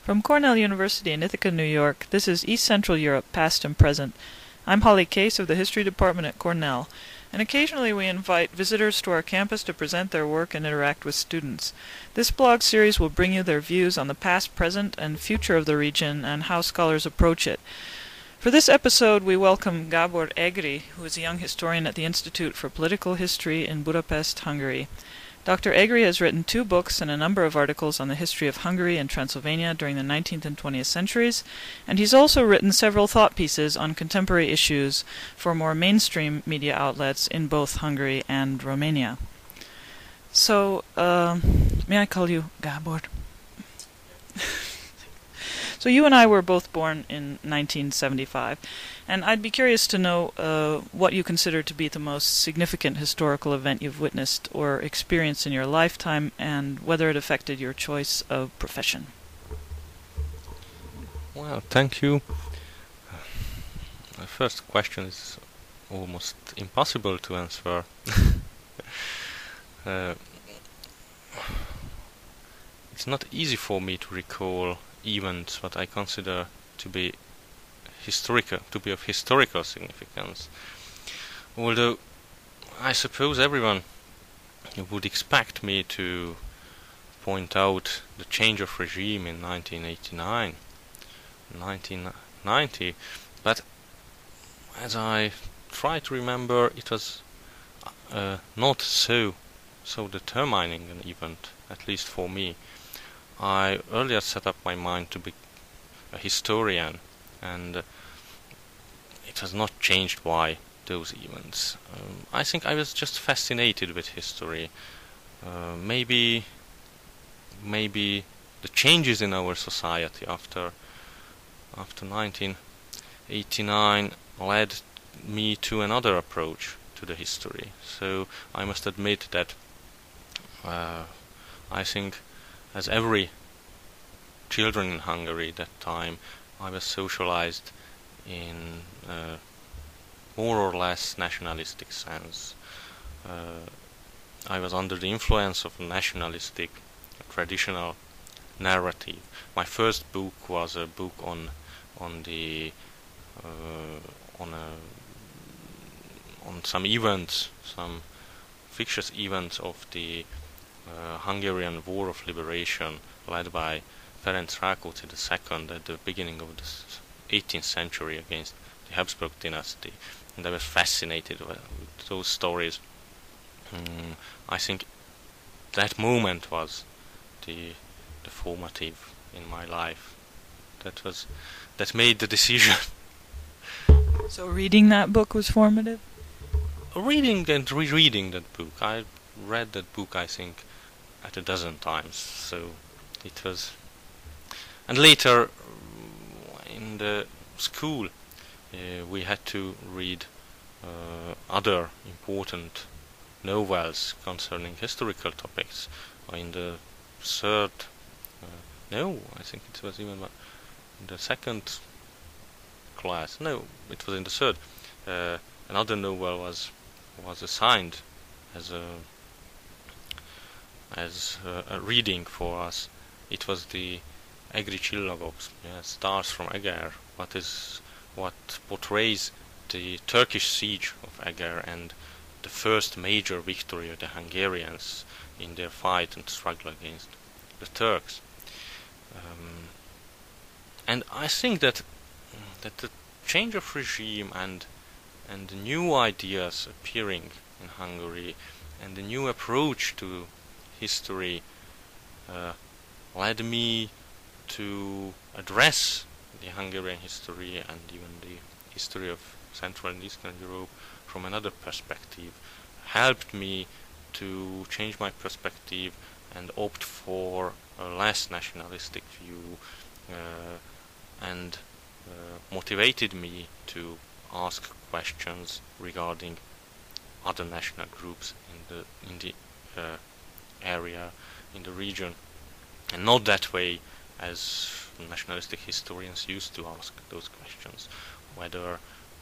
From Cornell University in Ithaca, New York, this is East Central Europe, Past and Present. I'm Holly Case of the History Department at Cornell, and occasionally we invite visitors to our campus to present their work and interact with students. This blog series will bring you their views on the past, present, and future of the region and how scholars approach it. For this episode, we welcome Gábor Egri, who is a young historian at the Institute for Political History in Budapest, Hungary. Dr. Egri has written 2 books and a number of articles on the history of Hungary and Transylvania during the 19th and 20th centuries, and he's also written several thought pieces on contemporary issues for more mainstream media outlets in both Hungary and Romania. So, may I call you Gábor? So you and I were both born in 1975, and I'd be curious to know what you consider to be the most significant historical event you've witnessed or experienced in your lifetime, and whether it affected your choice of profession. Well, thank you. The first question is almost impossible to answer. It's not easy for me to recall events what I consider to be of historical significance. Although I suppose everyone would expect me to point out the change of regime in 1989, 1990, but as I try to remember, it was not so determining an event, at least for me. I earlier set up my mind to be a historian, and it has not changed by those events. I think I was just fascinated with history. Maybe the changes in our society after 1989 led me to another approach to the history. So I must admit that I think, as every children in Hungary that time, I was socialized in a more or less nationalistic sense. I was under the influence of a nationalistic, traditional narrative. My first book was a book on some events, some fictitious events of the Hungarian War of Liberation, led by Ferenc Rákóczi II at the beginning of the 18th century against the Habsburg dynasty, and I was fascinated with those stories. I think that moment was the formative in my life. That made the decision. So reading that book was formative? Reading and rereading that book. I read that book, I think, at a dozen times. So it was. And later, in the school, we had to read other important novels concerning historical topics. In the third, I think it was even in the second class. No, it was in the third. Another novel was assigned as a reading for us. It was the Egri Csillagok, Stars from Eger, what portrays the Turkish siege of Eger and the first major victory of the Hungarians in their fight and struggle against the Turks. And I think that the change of regime and the new ideas appearing in Hungary and the new approach to history led me to address the Hungarian history and even the history of Central and Eastern Europe from another perspective, helped me to change my perspective and opt for a less nationalistic view, and motivated me to ask questions regarding other national groups in the area, in the region, and not that way as nationalistic historians used to ask those questions, whether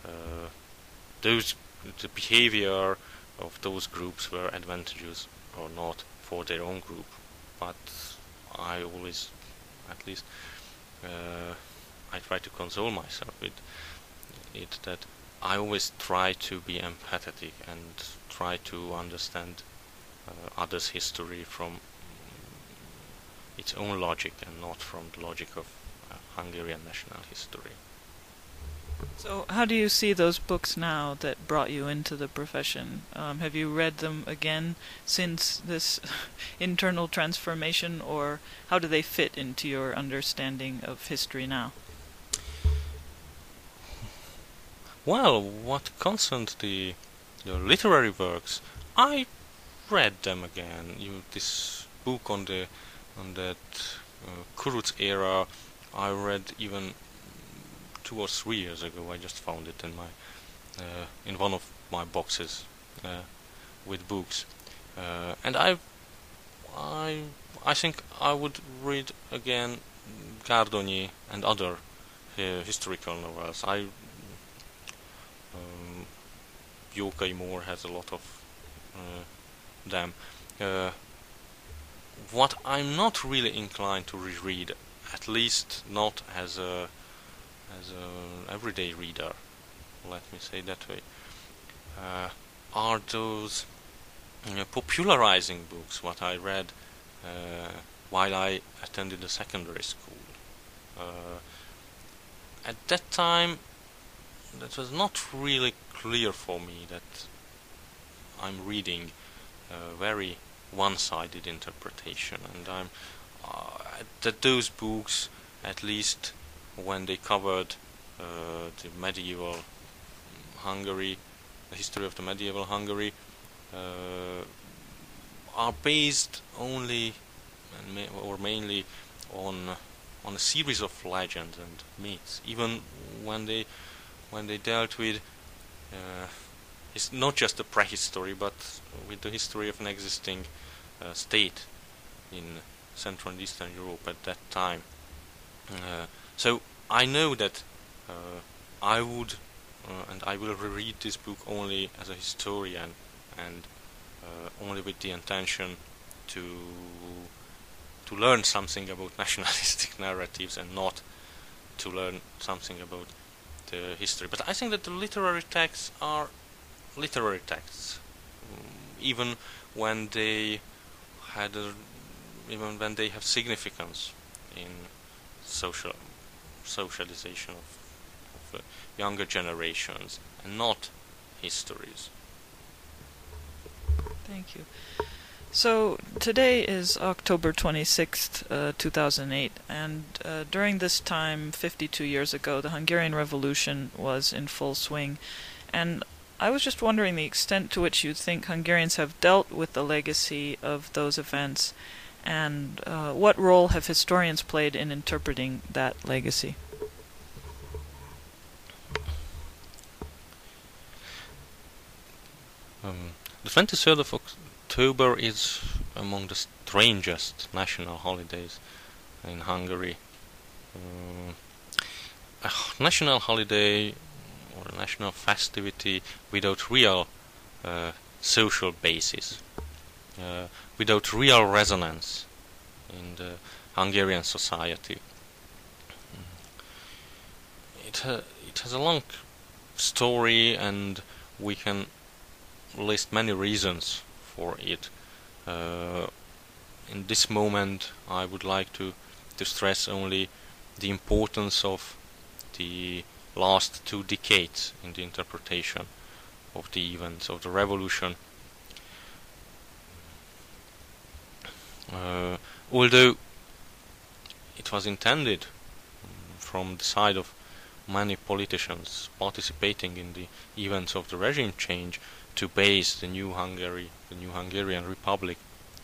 the behavior of those groups were advantageous or not for their own group. But I always, at least I try to console myself with it that I always try to be empathetic and try to understand others' history from its own logic and not from the logic of Hungarian national history. So, how do you see those books now that brought you into the profession? Have you read them again since this internal transformation, or how do they fit into your understanding of history now? Well, what concerns the literary works, I read them again. This book on that Kuruc era, I read even 2 or 3 years ago. I just found it in one of my boxes with books, and I think I would read again Gárdonyi and other historical novels. Jókai Mór has a lot of them. What I'm not really inclined to reread, at least not as a everyday reader, let me say that way, are those popularizing books what I read while I attended a secondary school. At that time, that was not really clear for me that I'm reading a very one-sided interpretation, and that those books, at least when they covered the medieval Hungary, the history of the medieval Hungary, are based only or mainly on a series of legends and myths. Even when they dealt with it's not just the prehistory, but with the history of an existing state in Central and Eastern Europe at that time. So I know that I would and I will reread this book only as a historian, and only with the intention to learn something about nationalistic narratives and not to learn something about the history. But I think that the literary texts are literary texts, even when they have significance in socialization of younger generations and not histories. Thank you. So today is October 26th, 2008, and during this time, 52 years ago, the Hungarian Revolution was in full swing, and I was just wondering the extent to which you think Hungarians have dealt with the legacy of those events, and what role have historians played in interpreting that legacy? The 23rd of October is among the strangest national holidays in Hungary. A national holiday or a national festivity without real social basis, without real resonance in the Hungarian society. It has a long story, and we can list many reasons for it. In this moment, I would like to stress only the importance of the last 2 decades in the interpretation of the events of the revolution. Although it was intended from the side of many politicians participating in the events of the regime change to base the new Hungarian Republic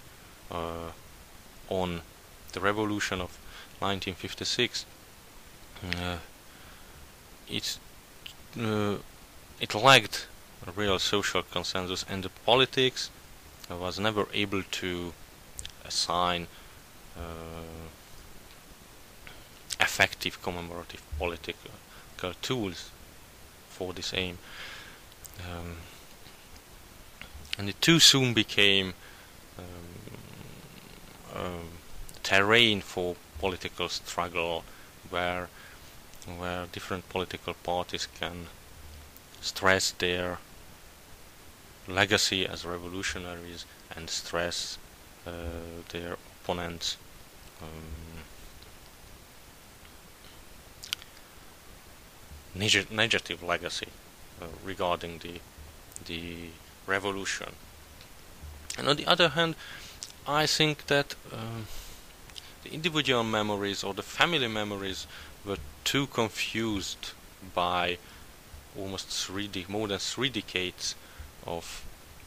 on the revolution of 1956, it lacked a real social consensus, and the politics was never able to assign effective commemorative political tools for this aim. And it too soon became terrain for political struggle where different political parties can stress their legacy as revolutionaries and stress their opponents' negative legacy regarding the revolution. And on the other hand, I think that the individual memories or the family memories were too confused by almost more than 3 decades of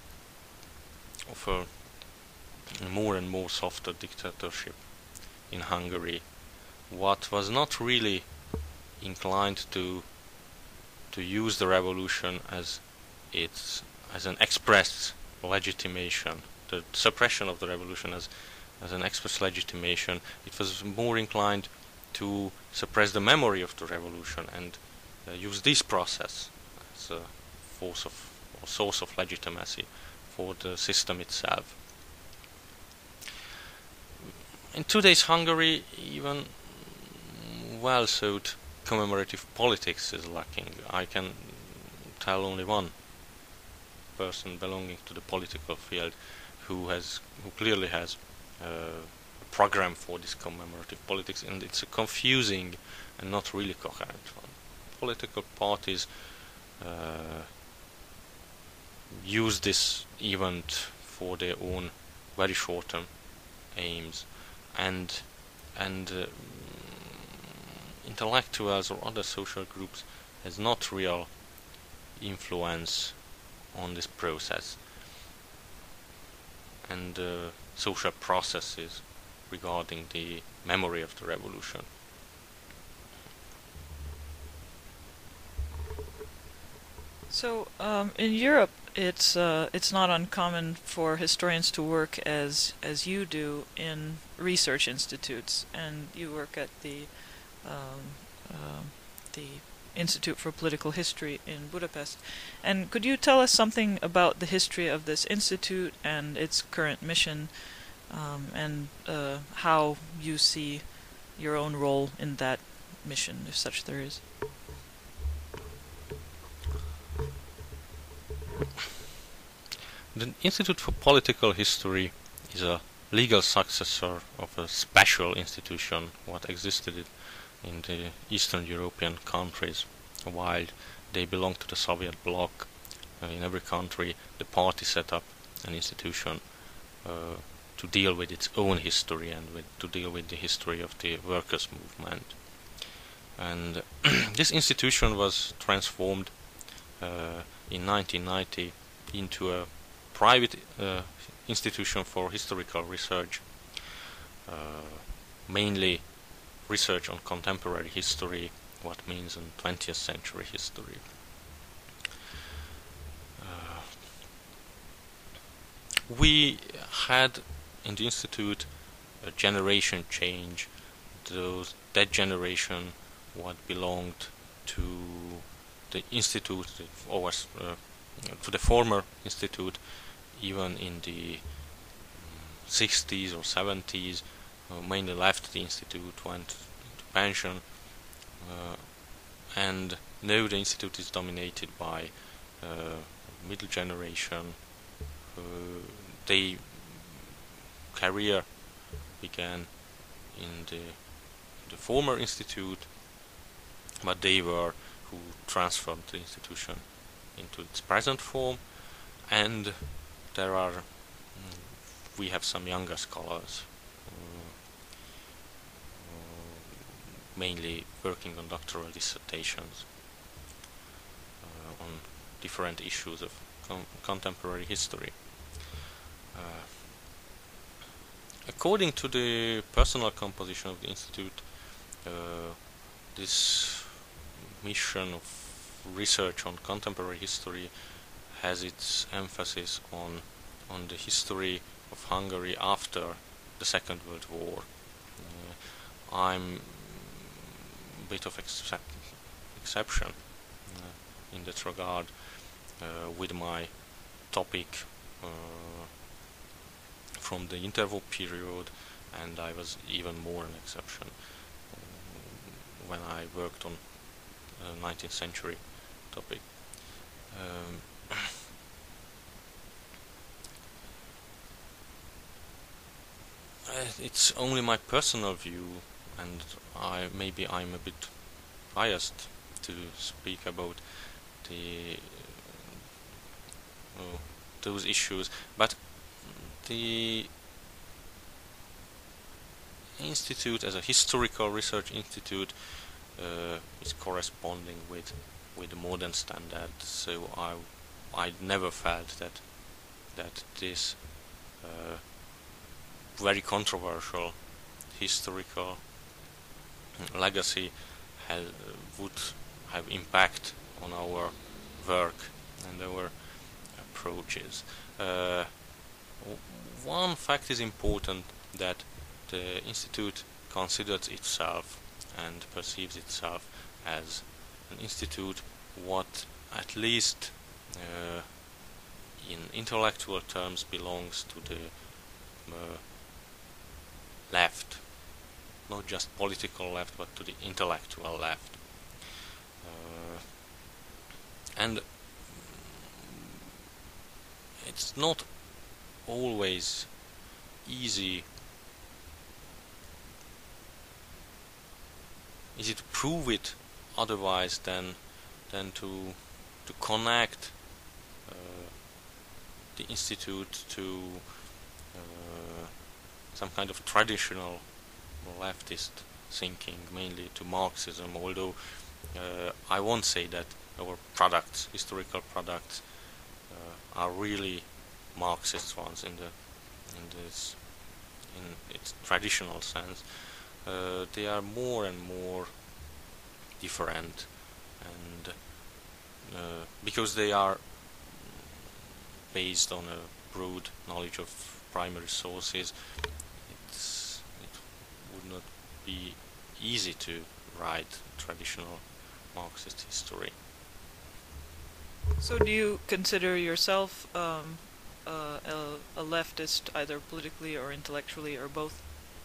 a more and more softer dictatorship in Hungary, what was not really inclined to use the revolution as an express legitimation, the suppression of the revolution as an express legitimation. It was more inclined to suppress the memory of the revolution and use this process as a source of legitimacy for the system itself. In today's Hungary, even well-thought commemorative politics is lacking. I can tell only one person belonging to the political field who clearly has a program for this commemorative politics, and it's a confusing and not really coherent one. Political parties use this event for their own very short-term aims, and intellectuals or other social groups has not real influence on this process and social processes regarding the memory of the revolution. So, in Europe, it's not uncommon for historians to work as you do in research institutes, and you work at the Institute for Political History in Budapest. And could you tell us something about the history of this institute and its current mission, and how you see your own role in that mission, if such there is? The Institute for Political History is a legal successor of a special institution what existed in the Eastern European countries while they belonged to the Soviet bloc. In every country the party set up an institution to deal with its own history and to deal with the history of the workers' movement. And this institution was transformed in 1990 into a private institution for historical research, mainly research on contemporary history, what means in 20th century history. We had in the institute a generation change. That generation what belonged to the institute to the former institute, even in the 60s or 70s, mainly left the institute, went to pension, and now the institute is dominated by middle generation. Their career began in the former institute, but they were who transformed the institution into its present form, and we have some younger scholars mainly working on doctoral dissertations on different issues of contemporary history. According to the personal composition of the institute, this mission of research on contemporary history has its emphasis on the history of Hungary after the Second World War. I'm a bit of exception in that regard with my topic from the interval period, and I was even more an exception when I worked on 19th century topic. Um, it's only my personal view, and I'm a bit biased to speak about the those issues, but the institute as a historical research institute is corresponding with the modern standard. So I never felt that this very controversial historical legacy would have impact on our work and our approaches. One fact is important, that the institute considers itself and perceives itself as an institute what at least in intellectual terms belongs to the left, not just political left, but to the intellectual left. And it's not always easy to prove it otherwise than to connect the institute to some kind of traditional leftist thinking, mainly to Marxism, although I won't say that our products, historical products, are really Marxist ones in its traditional sense. They are more and more different, and because they are based on a broad knowledge of primary sources, it would not be easy to write traditional Marxist history. So do you consider yourself a leftist, either politically or intellectually, or both?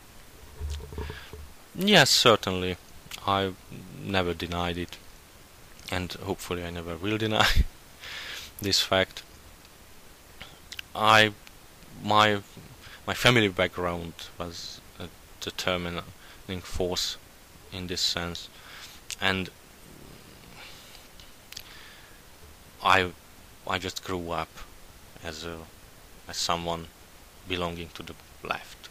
Yes, certainly. I never denied it, and hopefully I never will deny this fact. My family background was a determining force in this sense, and I just grew up as someone belonging to the left.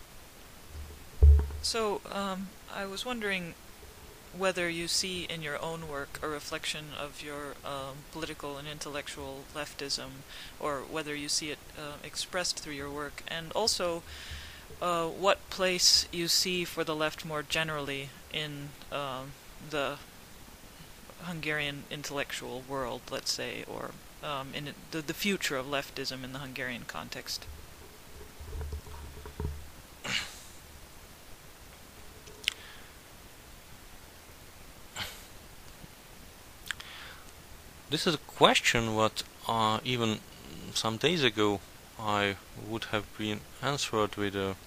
So I was wondering whether you see in your own work a reflection of your political and intellectual leftism, or whether you see it expressed through your work, and also what place you see for the left more generally in the Hungarian intellectual world, let's say, or in the future of leftism in the Hungarian context. This is a question what even some days ago I would have been answered with a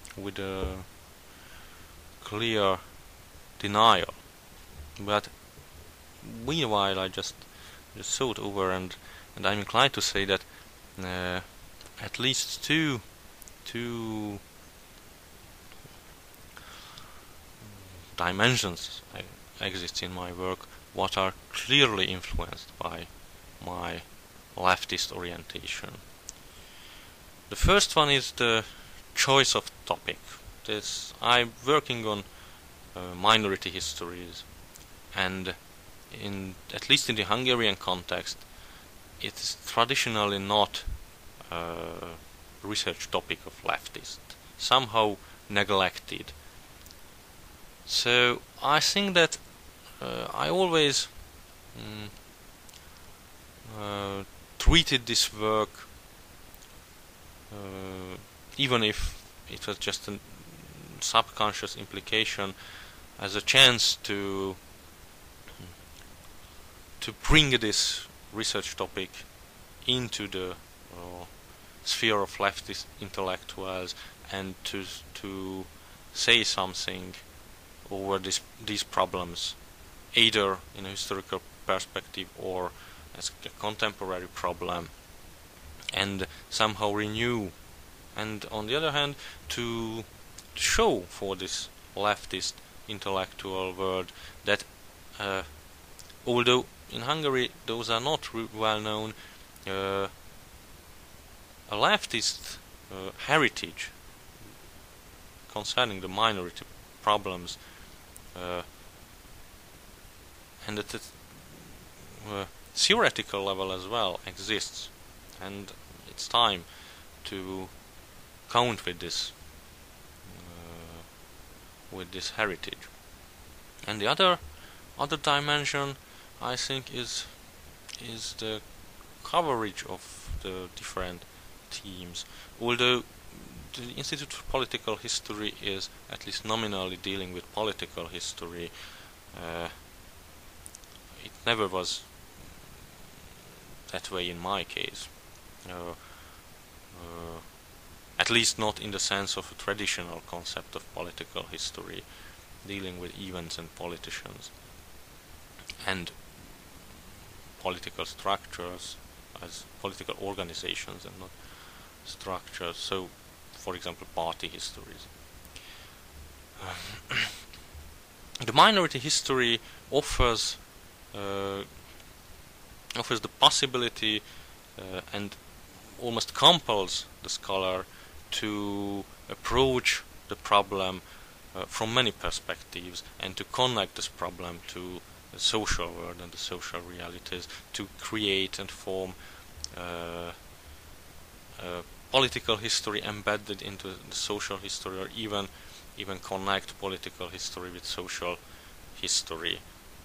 clear denial, but meanwhile I just thought over, and I'm inclined to say that at least two dimensions exist in my work what are clearly influenced by my leftist orientation. The first one is the choice of topic. I'm working on minority histories, and at least in the Hungarian context, it is traditionally not a research topic of leftists, somehow neglected. So I think that I always treated this work, even if it was just a subconscious implication, as a chance to bring this research topic into the sphere of leftist intellectuals, and to say something over these problems, either in a historical perspective or as a contemporary problem, and somehow renew, and on the other hand to show for this leftist intellectual world that although in Hungary those are not well known, a leftist heritage concerning the minority problems, and at the theoretical level as well exists, and it's time to count with this heritage. And the other dimension, I think, is the coverage of the different themes. Although the Institute for Political History is at least nominally dealing with political history, it never was that way in my case. At least not in the sense of a traditional concept of political history, dealing with events and politicians and political structures as political organizations and not structures. So, for example, party histories. The minority history offers the possibility and almost compels the scholar to approach the problem from many perspectives and to connect this problem to the social world and the social realities, to create and form political history embedded into the social history, or even connect political history with social history.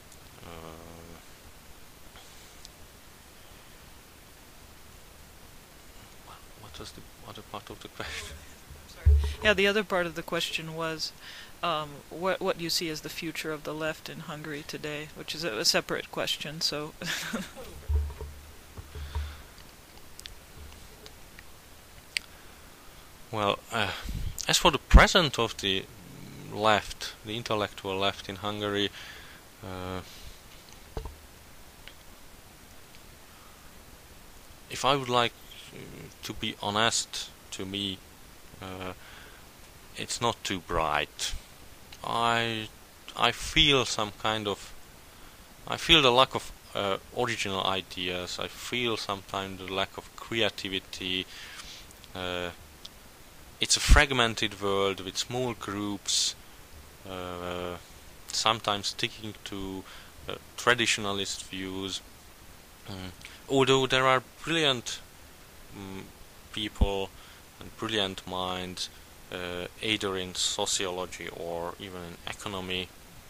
What was the other part of the question? Yeah, the other part of the question was what you see as the future of the left in Hungary today, which is a separate question. So, well, as for the present of the left, the intellectual left in Hungary, if I would like to be honest, to me, it's not too bright. I feel I feel the lack of original ideas. I feel sometimes the lack of creativity. It's a fragmented world with small groups, sometimes sticking to traditionalist views. Although there are brilliant people and brilliant minds, either in sociology or even in economy,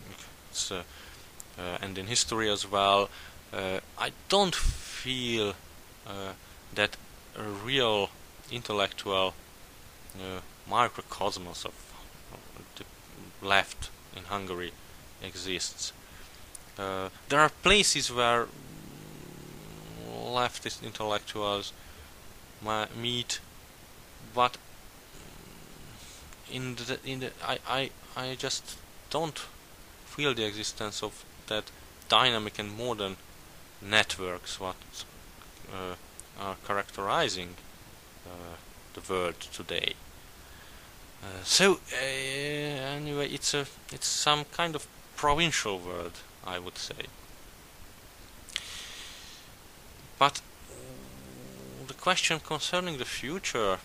and in history as well, I don't feel that a real intellectual microcosmos of the left in Hungary exists. There are places where leftist intellectuals meet, but I just don't feel the existence of that dynamic and modern networks what are characterizing the world today. So anyway, it's some kind of provincial world, I would say. But the question concerning the future,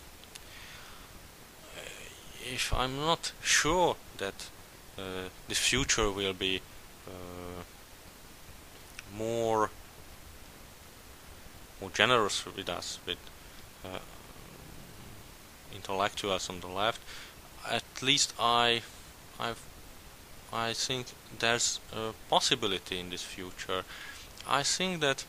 if I'm not sure that the future will be more generous with us, with intellectuals on the left, at least I think there's a possibility in this future. I think that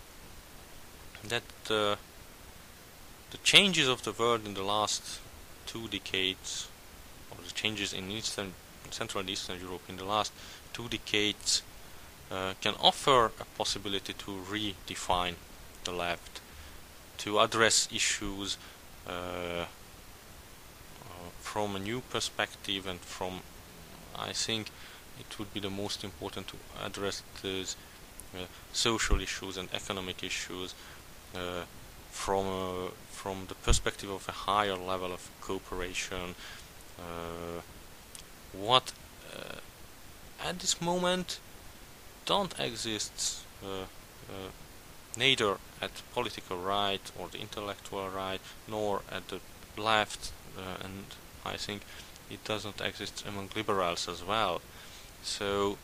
the changes of the world in the last 2 decades, or the changes in Central and Eastern Europe in the last 2 decades, can offer a possibility to redefine the left, to address issues from a new perspective and from I think it would be the most important to address those social issues and economic issues from the perspective of a higher level of cooperation. What at this moment don't exist neither at political right or the intellectual right, nor at the left, and I think it doesn't exist among liberals as well. So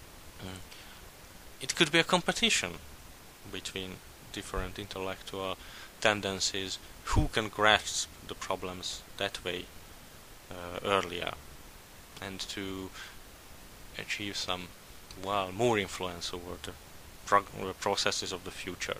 it could be a competition between different intellectual tendencies, who can grasp the problems that way earlier, and to achieve some, well, more influence over the processes of the future.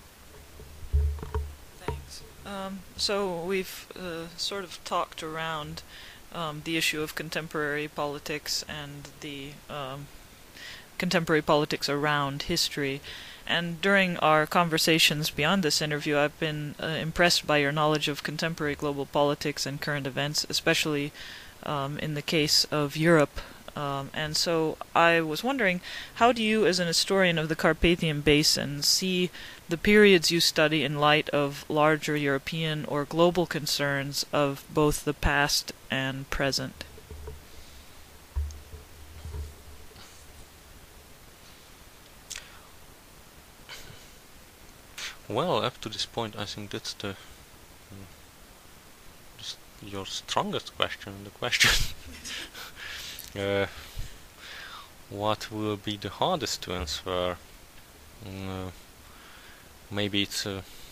Thanks. So we've sort of talked around the issue of contemporary politics and the contemporary politics around history. And during our conversations beyond this interview, I've been impressed by your knowledge of contemporary global politics and current events, especially in the case of Europe. And so I was wondering, how do you, as an historian of the Carpathian Basin, see the periods you study in light of larger European or global concerns of both the past and present? Well, up to this point, I think that's your strongest question in the question. What will be the hardest to answer? Maybe it's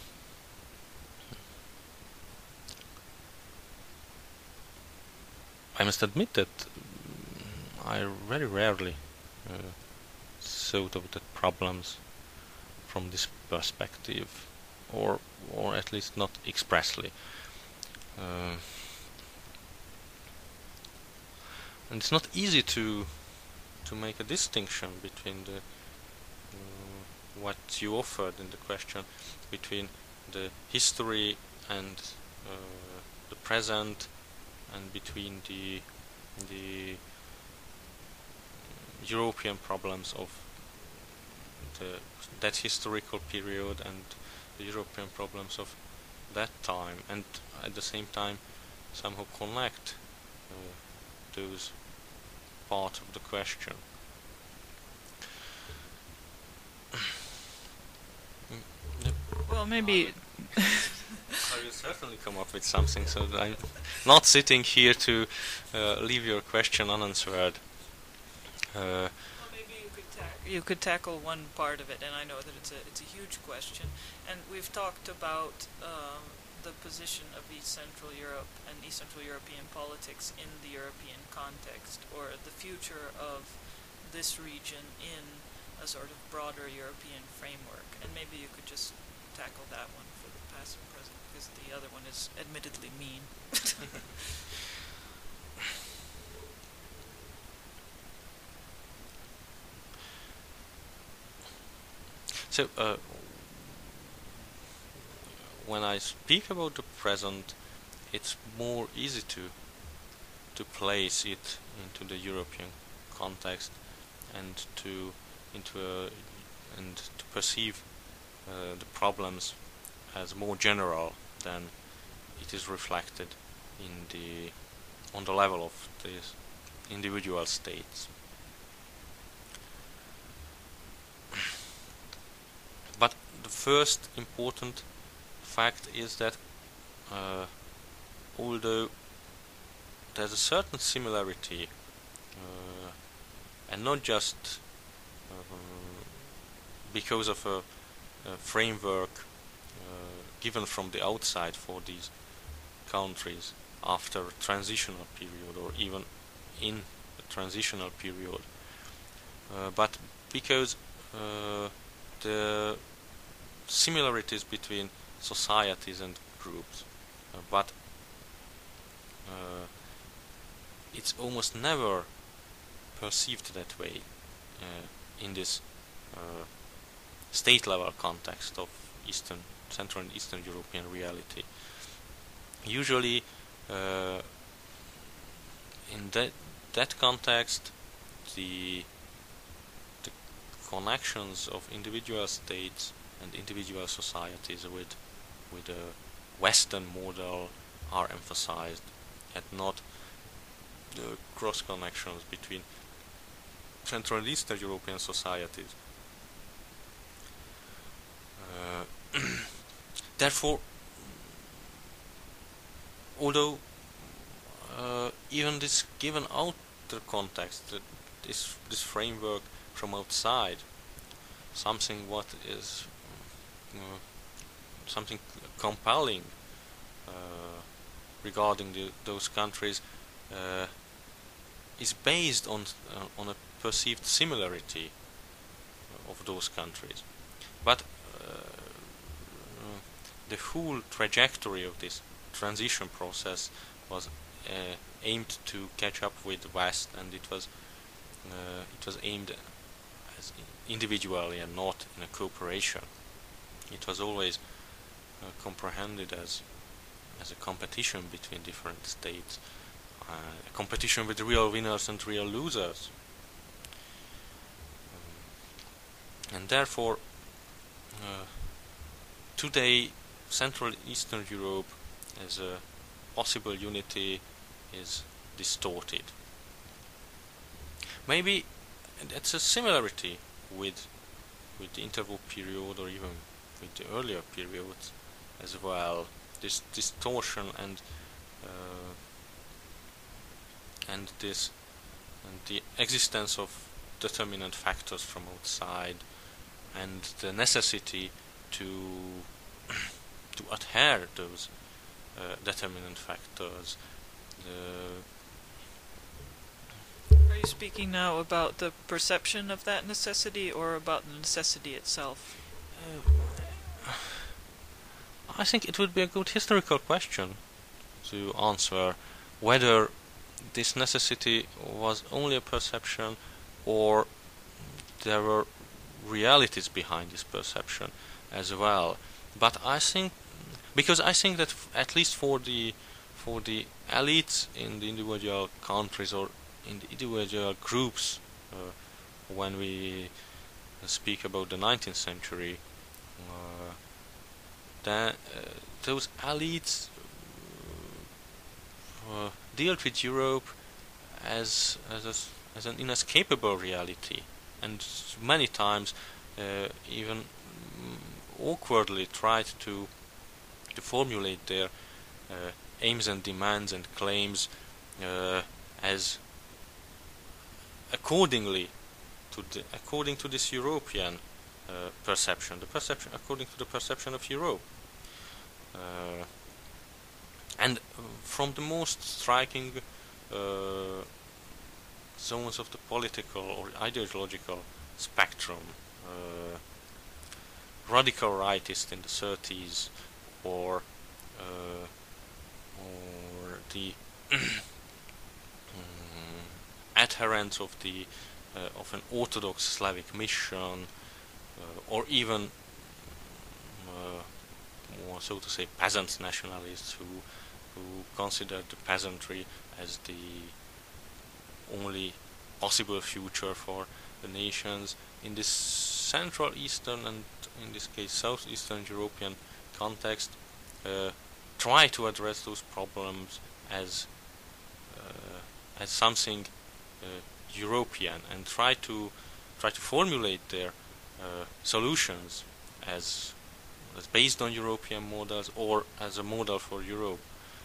I must admit that I very rarely thought of the problems from this perspective, or at least not expressly. And it's not easy to make a distinction between the what you offered in the question, between the history and the present, and between the European problems of that historical period and the European problems of that time, and at the same time somehow connect those parts of the question. Well, maybe I will certainly come up with something, so that I'm not sitting here to leave your question unanswered. Well, maybe you could tackle one part of it, and I know that it's a huge question. And we've talked about the position of East Central Europe and East Central European politics in the European context, or the future of this region in a sort of broader European framework. And maybe you could just tackle that one for the past and present, because the other one is admittedly mean. So, when I speak about the present, it's more easy to place it into the European context and to perceive the problems as more general than it is reflected on the level of these individual states. But the first important fact is that although there's a certain similarity, and not just because of a framework given from the outside for these countries after a transitional period, or even in a transitional period, but because the similarities between societies and groups, but it's almost never perceived that way in this state level context of Central and Eastern European reality. Usually in that that context, the connections of individual states and individual societies with a Western model are emphasized, and not the cross connections between Central and Eastern European societies. Therefore, although even this given outer context, this framework from outside, something what is something compelling regarding those countries, is based on a perceived similarity of those countries, but the whole trajectory of this transition process was aimed to catch up with the West, and it was aimed as individually and not in a cooperation. It was always comprehended as a competition between different states, a competition with real winners and real losers, and therefore today Central Eastern Europe as a possible unity is distorted. Maybe that's a similarity with the interwar period, or even with the earlier periods as well. This distortion and the existence of determinant factors from outside, and the necessity to adhere those determinant factors. Are you speaking now about the perception of that necessity, or about the necessity itself? I think it would be a good historical question to answer whether this necessity was only a perception, or there were realities behind this perception as well. But I think, because I think that at least for the elites in the individual countries or in the individual groups, when we speak about the 19th century, those elites dealt with Europe as an inescapable reality, and many times even awkwardly tried to formulate their aims and demands and claims as according to this European perception, according to the perception of Europe. And from the most striking zones of the political or ideological spectrum, radical rightists in the 30s, or the adherents of an Orthodox Slavic mission, or even more, so to say, peasant nationalists who considered the peasantry as the only possible future for the nations. In this Central Eastern, and in this case Southeastern European context, try to address those problems as something European, and try to formulate their solutions as based on European models, or as a model for Europe.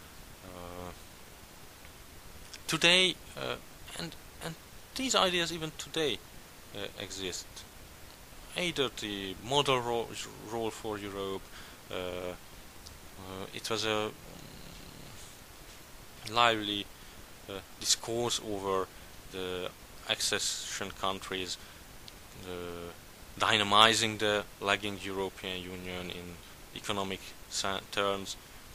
Today, and these ideas even today exist. Either the model role for Europe, it was a lively discourse over the accession countries, dynamizing the lagging European Union in economic terms,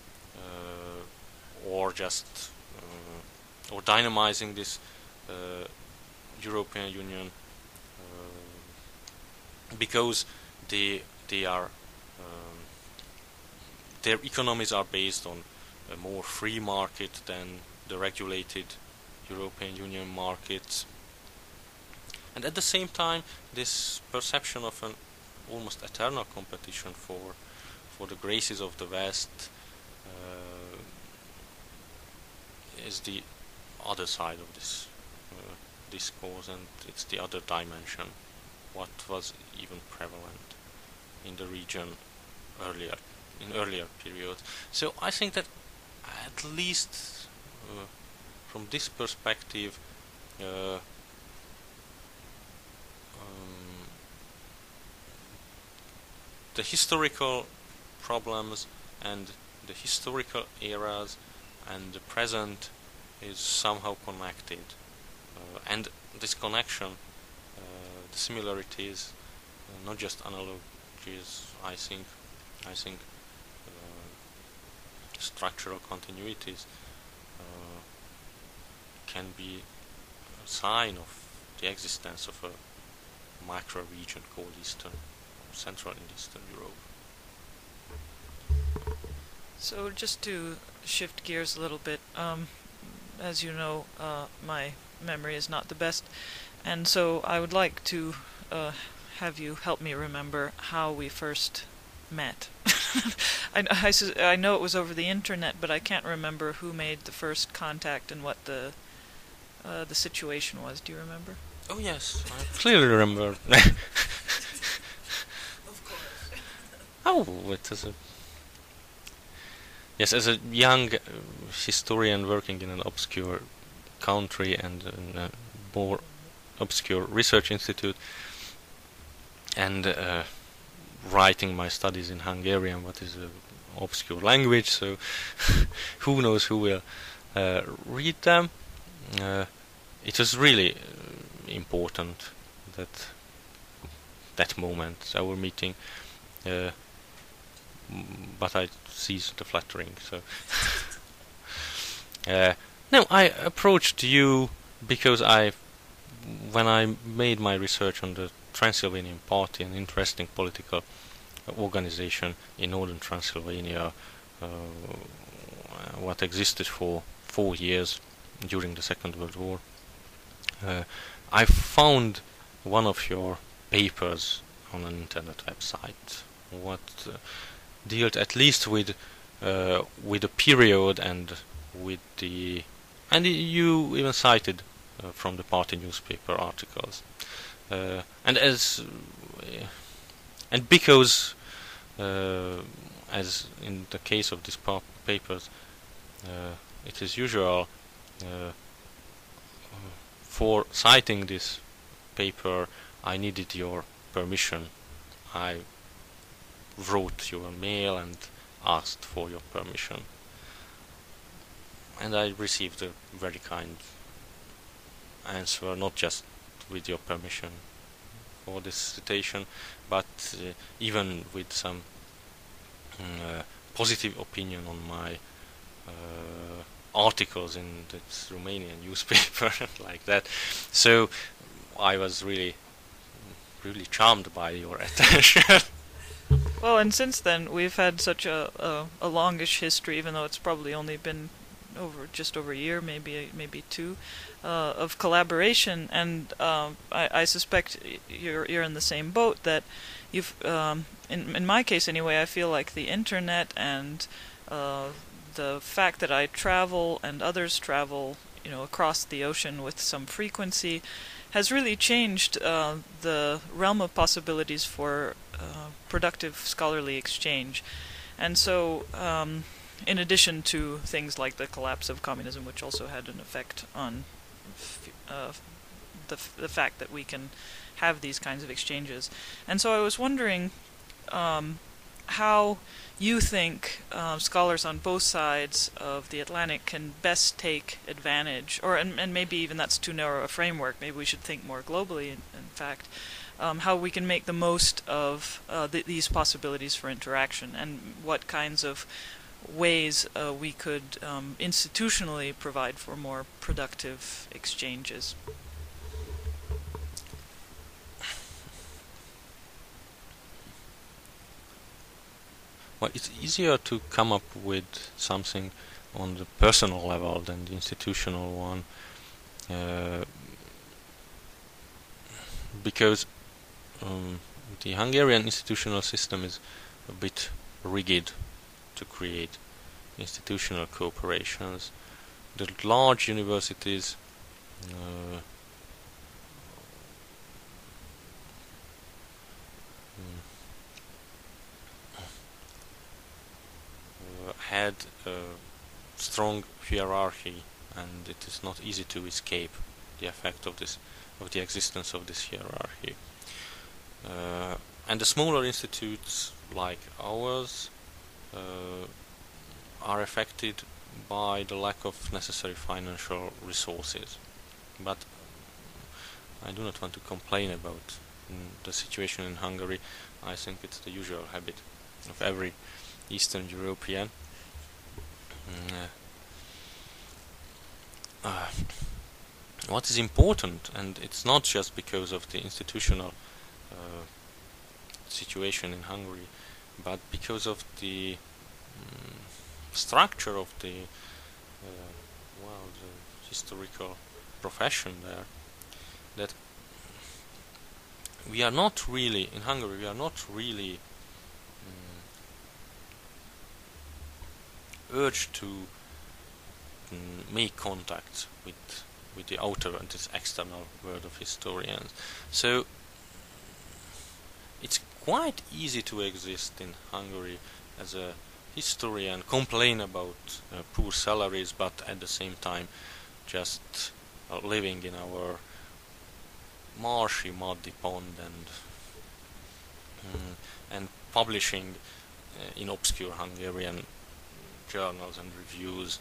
or just or dynamizing this European Union because they are their economies are based on a more free market than the regulated European Union markets. And at the same time, this perception of an almost eternal competition for the graces of the West is the other side of this discourse, and it's the other dimension, what was even prevalent in the region in earlier periods. So I think that at least from this perspective, the historical problems and the historical eras and the present is somehow connected, and this connection, the similarities, not just analogies, I think structural continuities can be a sign of the existence of a macro region called Central and Eastern Europe. So just to shift gears a little bit, as you know, my memory is not the best, and so I would like to have you help me remember how we first met. I know it was over the internet, but I can't remember who made the first contact and what the situation was. Do you remember? Oh yes, I clearly remember. Of course. Oh, it is a... Yes, as a young historian working in an obscure country and in a more obscure research institute, and writing my studies in Hungarian, what is an obscure language, so who knows who will read them. It was really important that moment, our meeting, but I ceased the flattering. So no, I approached you because when I made my research on the Transylvanian Party, an interesting political organization in northern Transylvania, what existed for 4 years during the Second World War, I found one of your papers on an internet website what dealt at least with the period and you even cited from the party newspaper articles, and because as in the case of these papers, it is usual for citing this paper I needed your permission. I wrote you a mail and asked for your permission, and I received a very kind answer, not just with your permission for this citation, but even with some positive opinion on my articles in this Romanian newspaper like that. So I was really charmed by your attention. Well, and since then we've had such a longish history, even though it's probably only been just over a year, maybe two, of collaboration, and I suspect you're in the same boat, that you've in my case anyway, I feel like the internet and the fact that I travel and others travel, across the ocean with some frequency, has really changed the realm of possibilities for productive scholarly exchange. And so, in addition to things like the collapse of communism, which also had an effect on the fact that we can have these kinds of exchanges. And so I was wondering how you think scholars on both sides of the Atlantic can best take advantage, and maybe even that's too narrow a framework, maybe we should think more globally, in fact, how we can make the most of these possibilities for interaction, and what kinds of ways we could institutionally provide for more productive exchanges. Well, it's easier to come up with something on the personal level than the institutional one. because the Hungarian institutional system is a bit rigid to create institutional cooperations. The large universities had a strong hierarchy, and it is not easy to escape the effect of the existence of this hierarchy. And the smaller institutes like ours are affected by the lack of necessary financial resources. But I do not want to complain about the situation in Hungary. I think it's the usual habit of every Eastern European. What is important, and it's not just because of the institutional situation in Hungary, but because of the structure of the historical profession there, that we are not really in Hungary. We are not really urged to make contact with the outer and this external world of historians. So it's quite easy to exist in Hungary as a historian, complain about poor salaries, but at the same time just living in our marshy, muddy pond and publishing in obscure Hungarian journals and reviews.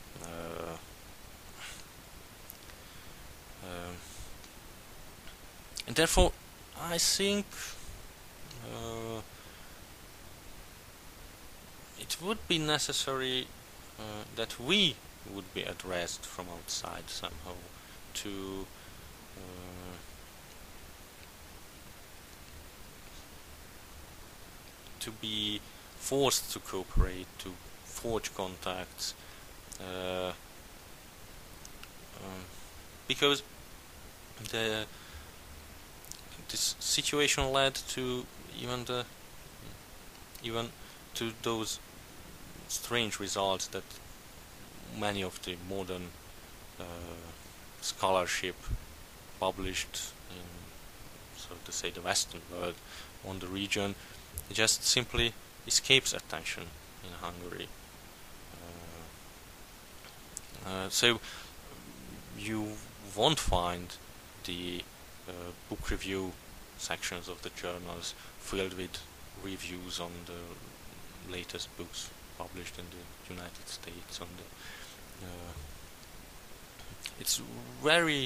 And therefore, I think it would be necessary that we would be addressed from outside somehow to be forced to cooperate, to forge contacts, because this situation led to even to those strange results that many of the modern scholarship published in, so to say, the Western world on the region just simply escapes attention in Hungary. So you won't find the book review sections of the journals filled with reviews on the latest books published in the United States. On the it's very.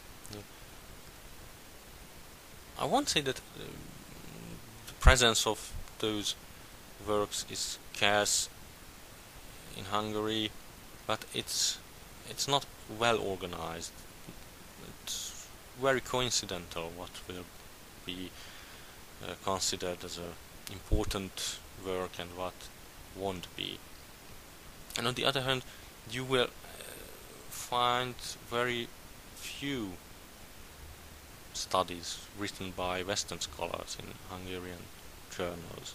I won't say that the presence of those works is scarce in Hungary, but it's not well organized. It's very coincidental what will be considered as an important work and what won't be. And on the other hand, you will find very few studies written by Western scholars in Hungarian journals.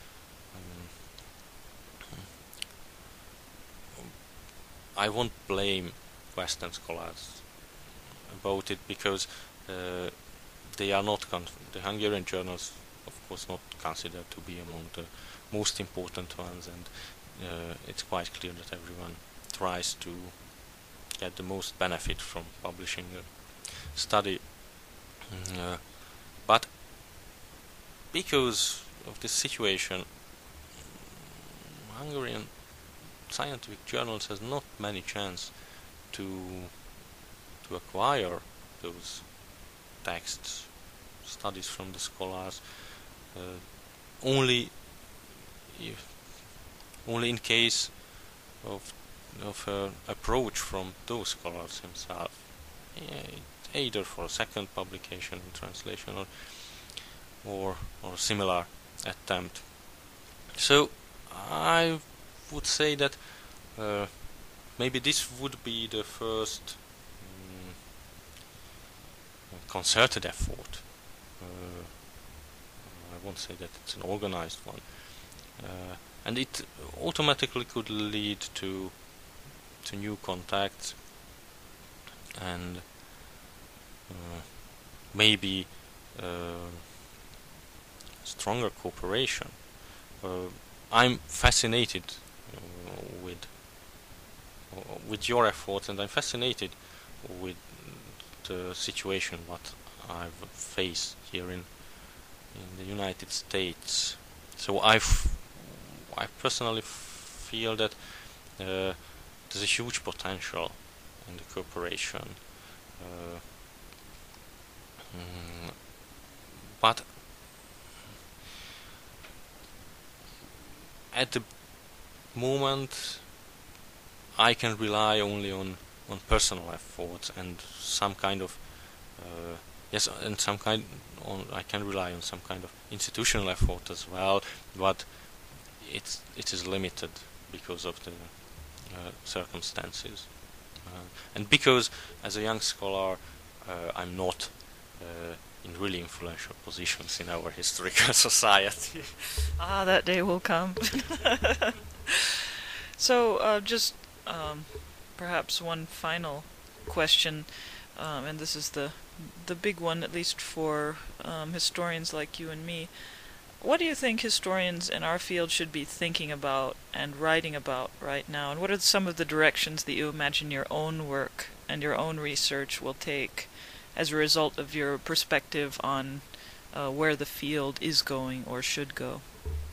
I won't blame Western scholars about it, because they are not the Hungarian journals, of course, not considered to be among the most important ones, and it's quite clear that everyone tries to get the most benefit from publishing a study. But because of this situation, Hungarian scientific journals has not many chance to acquire those texts, studies from the scholars, only in case of approach from those scholars himself, either for a second publication in translation or similar attempt. So I would say that maybe this would be the first concerted effort. I won't say that it's an organized one. And it automatically could lead to new contacts and maybe stronger cooperation. I'm fascinated with your efforts, and I'm fascinated with the situation what I've faced here in the United States. So I personally feel that there's a huge potential in the cooperation, but at the moment I can rely only on personal efforts and some kind of I can rely on some kind of institutional effort as well, but it is limited because of the circumstances, and because as a young scholar I'm not in really influential positions in our historical society. That day will come. So, just perhaps one final question, and this is the big one, at least for historians like you and me. What do you think historians in our field should be thinking about and writing about right now? And what are some of the directions that you imagine your own work and your own research will take as a result of your perspective on where the field is going or should go?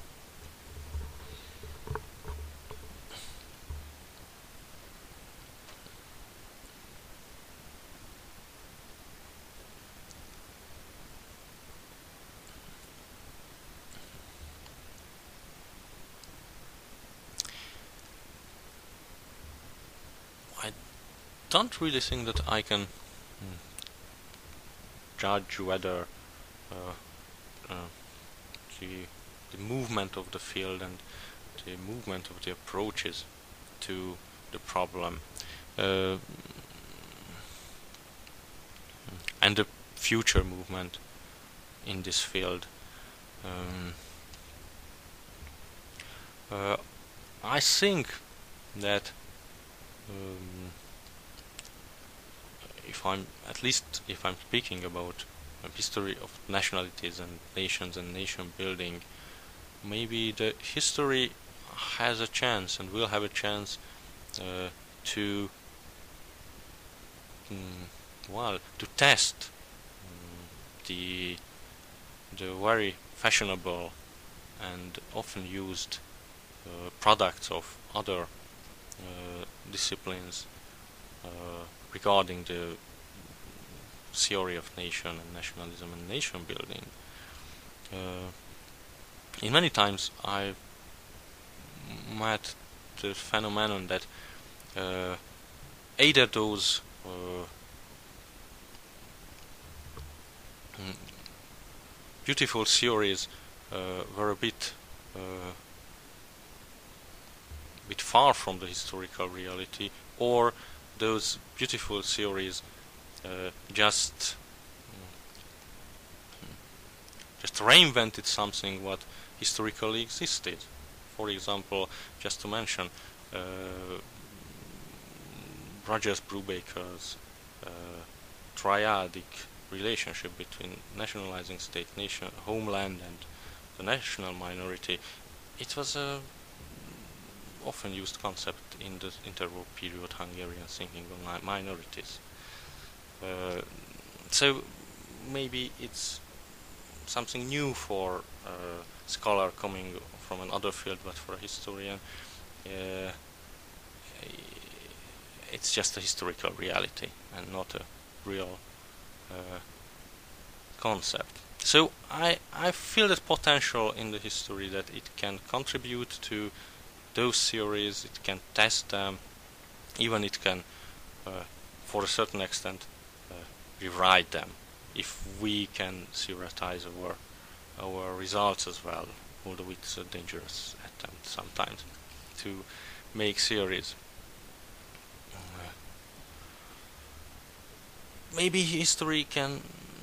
I don't really think that I can judge whether the movement of the field and the movement of the approaches to the problem and the future movement in this field. I think that if I'm speaking about history of nationalities and nations and nation building, maybe the history has a chance and will have a chance to test the very fashionable and often used products of other disciplines regarding the theory of nation and nationalism and nation building. In many times I met the phenomenon that either those beautiful theories were a bit far from the historical reality, or those beautiful theories just reinvented something what historically existed. For example, just to mention Rogers Brubaker's triadic relationship between nationalizing state, nation, homeland, and the national minority. It was a often used concept in the interwar period Hungarian thinking on minorities. So maybe it's something new for a scholar coming from another field, but for a historian it's just a historical reality and not a real concept. So I feel that potential in the history, that it can contribute to those theories, it can test them, even it can for a certain extent rewrite them, if we can theorize our results as well, although it's a dangerous attempt sometimes to make theories. Maybe history can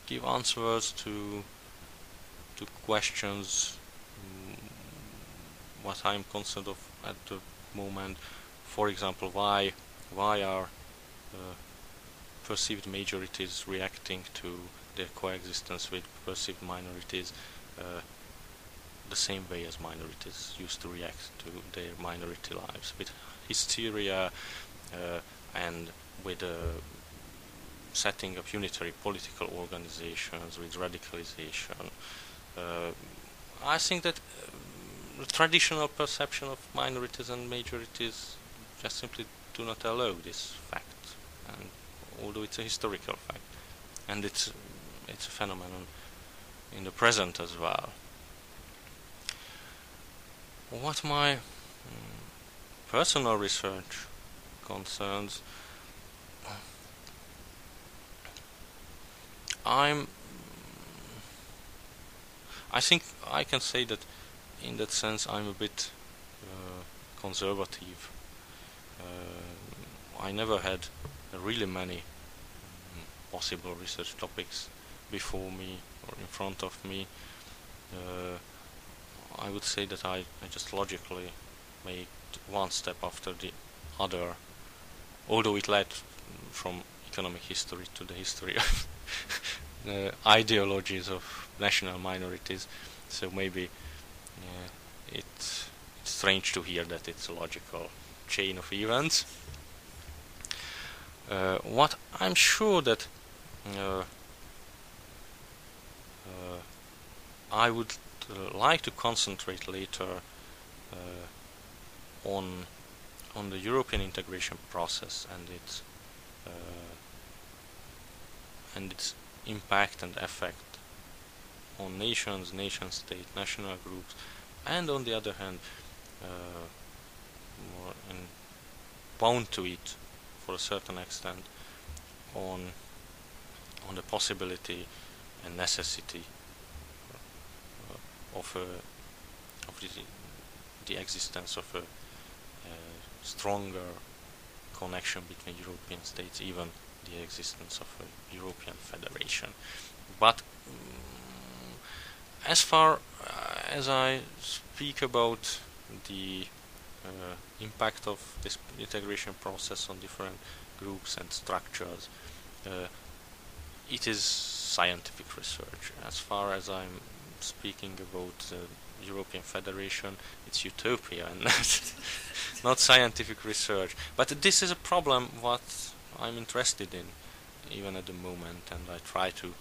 give answers to questions what I'm concerned of at the moment. For example, why are perceived majorities reacting to their coexistence with perceived minorities the same way as minorities used to react to their minority lives, with hysteria and with setting up unitary political organizations, with radicalization. I think that the traditional perception of minorities and majorities just simply do not allow this fact, and although it's a historical fact, and it's a phenomenon in the present as well. What my personal research concerns, I think I can say that in that sense I'm a bit conservative. I never had really many possible research topics before me or in front of me. I would say that I just logically made one step after the other, although it led from economic history to the history of ideologies of national minorities. So maybe it's strange to hear that it's a logical chain of events. What I'm sure that I would like to concentrate later on the European integration process and its impact and effect on nations, nation-state, national groups, and on the other hand, more bound to it for a certain extent on the possibility and necessity of the existence of a stronger connection between European states, even the existence of a European Federation. But as far as I speak about the impact of this integration process on different groups and structures, it is scientific research. As far as I'm speaking about the European Federation, it's utopia and not scientific research. But this is a problem what I'm interested in even at the moment, and I try to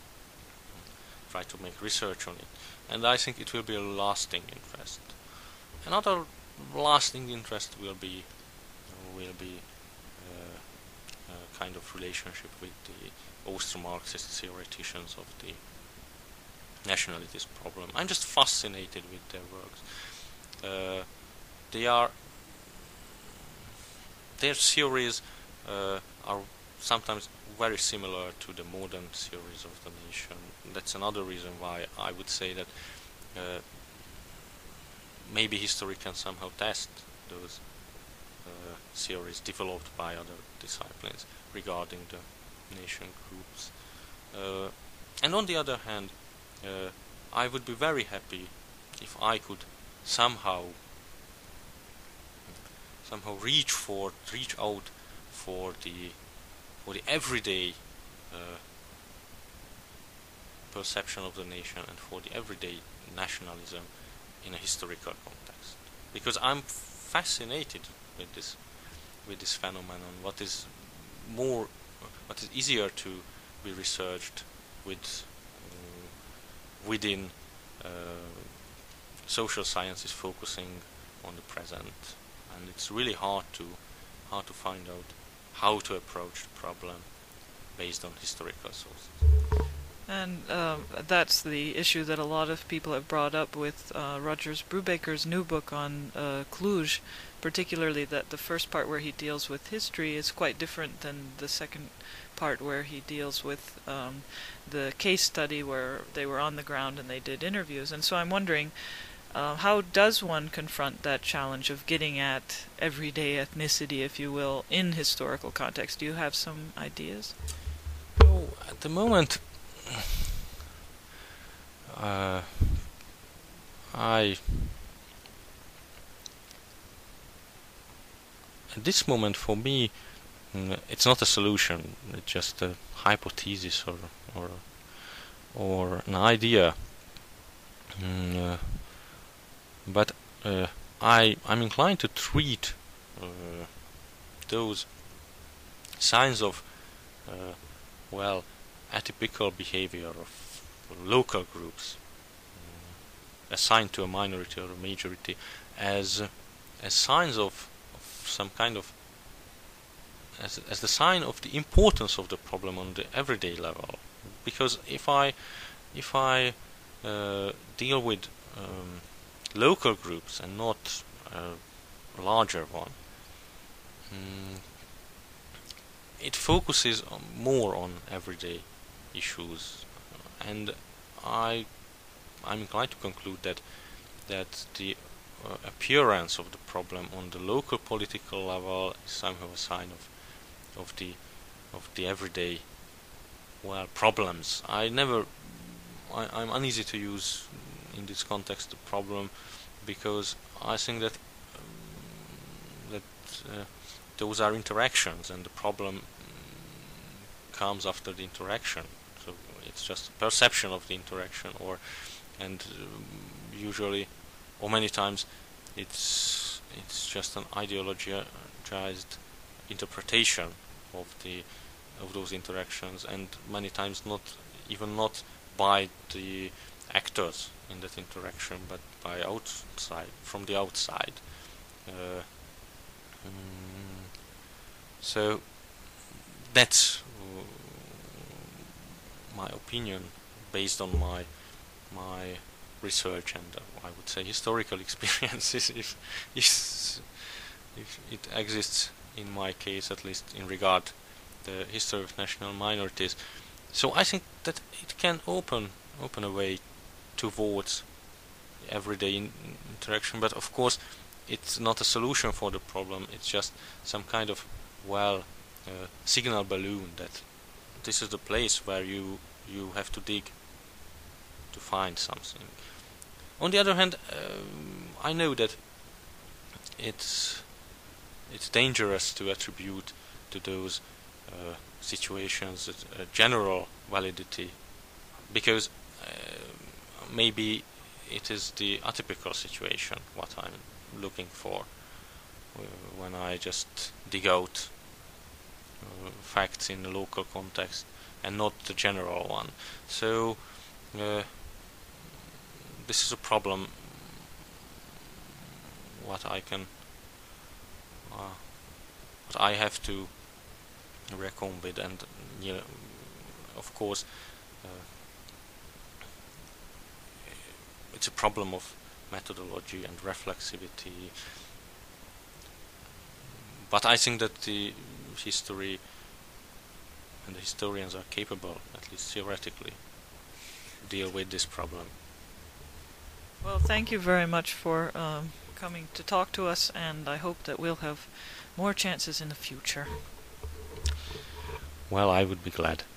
make research on it, and I think it will be a lasting interest. Another lasting interest will be a kind of relationship with the Austro-Marxist theoreticians of the nationalist problem. I'm just fascinated with their works. Their theories are sometimes very similar to the modern theories of the nation. That's another reason why I would say that maybe history can somehow test those theories developed by other disciplines regarding the nation groups. And on the other hand, I would be very happy if I could somehow reach out for the everyday perception of the nation and for the everyday nationalism in a historical context, because I'm fascinated with this phenomenon. What is easier to be researched within social sciences focusing on the present, and it's really hard to find out how to approach the problem based on historical sources. And that's the issue that a lot of people have brought up with Rogers Brubaker's new book on Cluj, particularly that the first part where he deals with history is quite different than the second part where he deals with the case study where they were on the ground and they did interviews. And so I'm wondering, how does one confront that challenge of getting at everyday ethnicity, if you will, in historical context? Do you have some ideas? Oh, at the moment, uh, I at this moment, for me, it's not a solution. It's just a hypothesis or or an idea. But I'm inclined to treat those signs of well, atypical behavior of local groups assigned to a minority or a majority as signs of some kind of as the sign of the importance of the problem on the everyday level. Because if I deal with local groups and not a larger one, it focuses more on everyday issues, and I'm inclined to conclude that the appearance of the problem on the local political level is somehow a sign of the everyday problems. I'm uneasy to use in this context the problem, because I think that those are interactions, and the problem comes after the interaction. So it's just a perception of the interaction, usually, or many times, it's just an ideologized interpretation of those interactions, and many times not by the actors in that interaction, but from the outside. So that's my opinion based on my research and I would say historical experiences, if it exists in my case, at least in regard the history of national minorities. So I think that it can open a way towards everyday interaction, but of course it's not a solution for the problem. It's just some kind of signal balloon that this is the place where you have to dig to find something. On the other hand, I know that it's dangerous to attribute to those situations a general validity, because maybe it is the atypical situation what I'm looking for when I just dig out facts in the local context and not the general one. So this is a problem what I have to reckon with, and of course it's a problem of methodology and reflexivity, but I think that the history and the historians are capable, at least theoretically, deal with this problem. Well, thank you very much for coming to talk to us, and I hope that we'll have more chances in the future. Well, I would be glad.